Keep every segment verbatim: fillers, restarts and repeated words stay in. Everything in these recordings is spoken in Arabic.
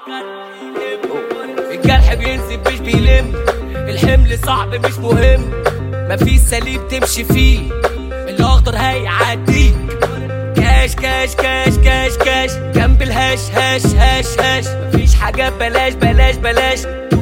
الجرح بينزل مش بيلم، الحمل صعب مش مهم، مفيش سليم تمشي فيه، الاخضر هيعديك. كاش كاش كاش كاش كاش جنب الهاش هاش هاش هاش، مفيش حاجة بلاش بلاش بلاش.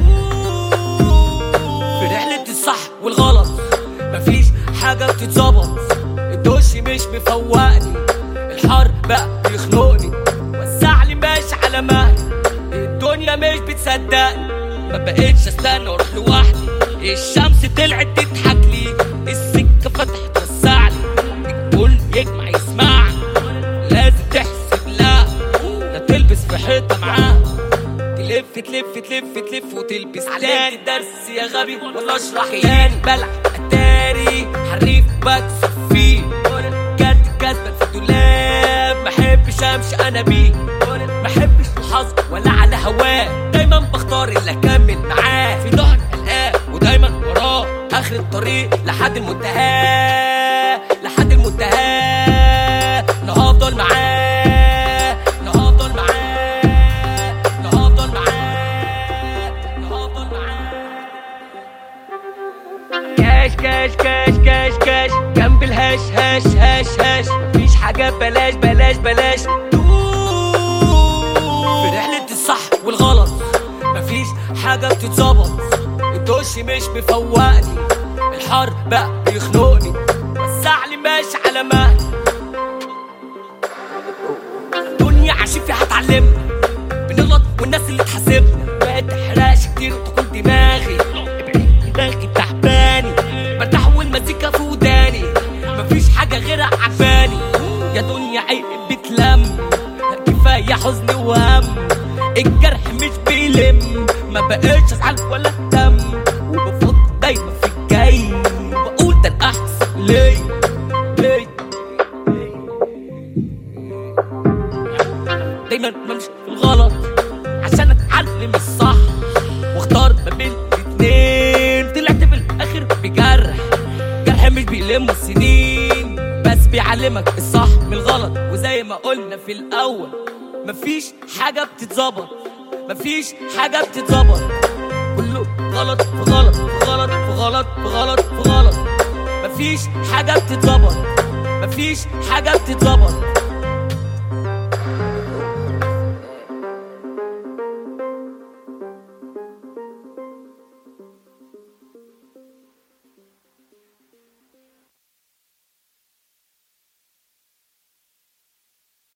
في رحلة الصح والغلط مفيش حاجة بتتظبط، الدش مش مفوقني، الحر بقى بيخنقني، وسعلي ماشي على مهلي، الدنيا مش بتصدقني، ما بقتش استنى واروح لوحدي، الشمس طلعت تضحك لي، السكة فتحت وسعلي، الكل يجمع يسمعني، لازم تحسب لا لا تلبس في حيطة معاه، تلف تلف تلف تلف وتلبس تاني. الدرس يا غبي ولا اشرح تاني، بلع اتاري حريف بكسب فيه، كارت كسبك في الدولاب، محبش امشي انا بيه، محبش الحظ ولا على هواه، دايما بختار اللي اكمل معاه، في ظهر القاه ودايما وراه، اخر الطريق لحد المنتهى لحد المنتهى، انا هفضل معاه انا هفضل معاه انا هفضل معاه انا هفضل معاه. كاش كاش كاش كاش كاش جنب الهاش هاش هاش هاش، مفيش حاجة بلاش بلاش بلاش. في رحلة الصح والغلط مفيش حاجة بتتظبط، الدش مش مفوقني، الحر بقى بيخنقني، وسعلي ماشي على مهلي، الدنيا عايشين فيها هتعلمنا، بنغلط والناس اللي تحاسبنا، ما تحرقش كتير وتكون دماغي دماغي تعباني، برتاح والمزيكا في وداني، مفيش حاجة غيرها عجباني، يا دنيا عيب بتلم، كفاية حزن وهم، الجرح مش بيلم، ما بقتش ازعل ولا اهتم، وبفكر دايما في الجاي، وبقول ده الاحسن ليه ليه دايما بمشي في الغلط عشان اتعلم الصح، واختار ما بين الاتنين، طلعت في الاخر بجرح، جرح مش بيلم السنين، بس بيعلمك الصح من الغلط، وزي ما قلنا في الاول مفيش حاجة بتتظبط، مفيش حاجة بتتظبط، كله غلط في غلط في غلط في غلط في غلط في غلط، مفيش حاجة بتتظبط، مفيش حاجة بتتظبط.